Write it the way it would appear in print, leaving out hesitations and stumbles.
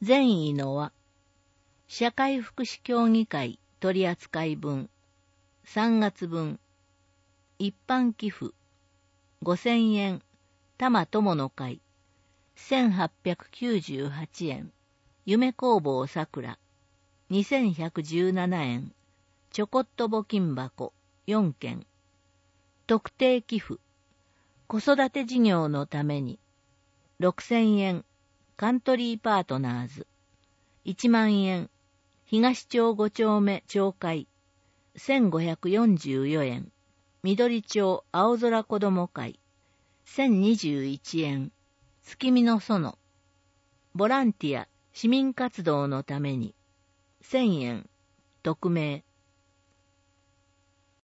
善意の輪。社会福祉協議会取扱分。3月分。一般寄付。5000円。多摩友の会。1898円。夢工房桜。2117円。ちょこっと募金箱。4件。特定寄付。子育て事業のために。6000円。カントリーパートナーズ。1万円。東町5丁目町会。1544円。緑町青空子ども会。1021円。月見の園。ボランティア、市民活動のために。1000円。匿名。